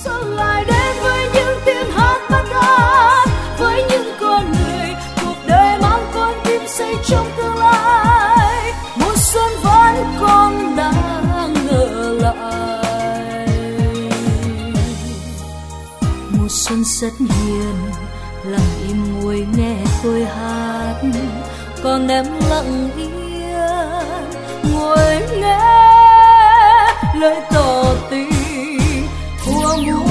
xuân lại đến với những tiếng hát bắt hát, với những con người cuộc đời mang con tim xây trong tương lai. Mùa xuân vẫn còn đang ngỡ lại. Mùa xuân rất hiền, lặng im ngồi nghe tôi hát, còn em lặng yên ngồi nghe lời tỏ tình của mùa